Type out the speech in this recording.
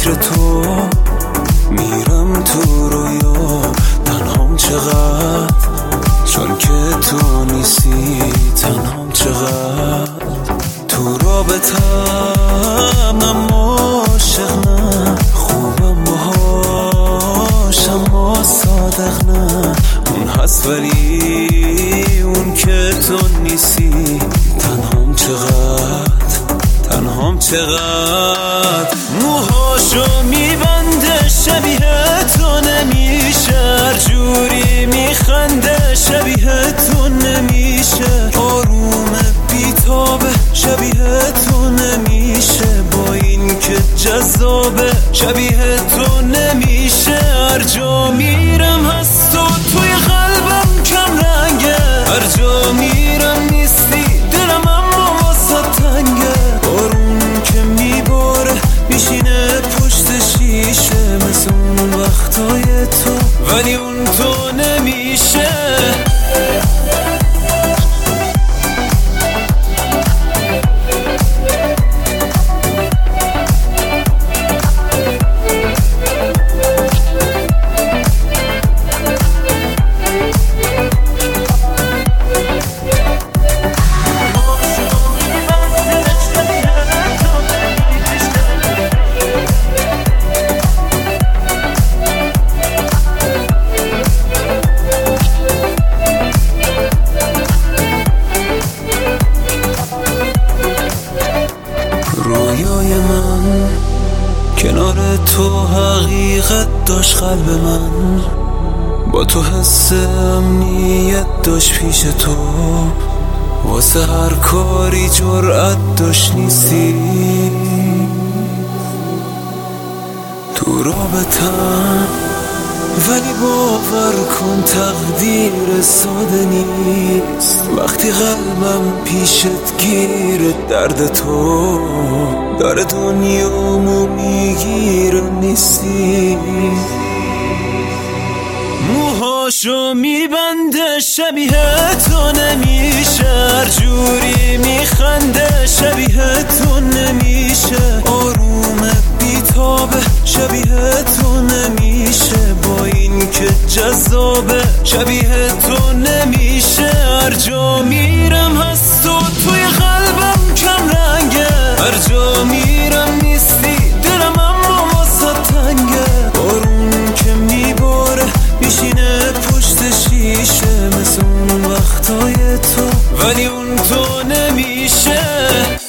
فکر تو میرم تو رویا، تنهام چقدر چون که تو نیستی، تنهام چقدر تو رابطم، اما عاشق نه، خوبم باهاش اما صادق نه، اون هست ولی اون که تو نیستی، تنهام چقدر، تنهام چقدر. موهاشو میبنده شبیه تو نمیشه، هر جوری میخنده شبیه تو نمیشه، آرومه بیتابه شبیه تو نمیشه، با این که جذابه شبیه تو نمیشه. هر جا میرم هست تو توی قلبم کم رنگه، هر جا میرم نیستی دلم اما واسه تنگه، بارون که میباره میشینه پشت شیشه، مثل اون وقتای تو ولی اون تو نمیشه. رویای من کنار تو حقیقت داشت، قلب من با تو حس امنیت داشت، پیش تو واسه هر کاری جرأت داشت، نیستی تو رابطم، ولی باور کن تقدیر ساده نیست، وقتی قلبم پیشت گیره، درد تو داره دنیامو میگیره، نیستی. موهاشو میبنده شبیه تو نمیشه، هر جوری میخنده شبیه تو نمیشه، آرومه بیتابه شبیه تو نمیشه، با این که جذابه شبیه تو نمیشه. هر جا میرم هست تو توی قلبم کم رنگه، هر جا میرم نیستی دلم اما واسه تنگه، بارون که میباره میشینه پشت شیشه، مثل اون وقتای تو ولی اون تو نمیشه.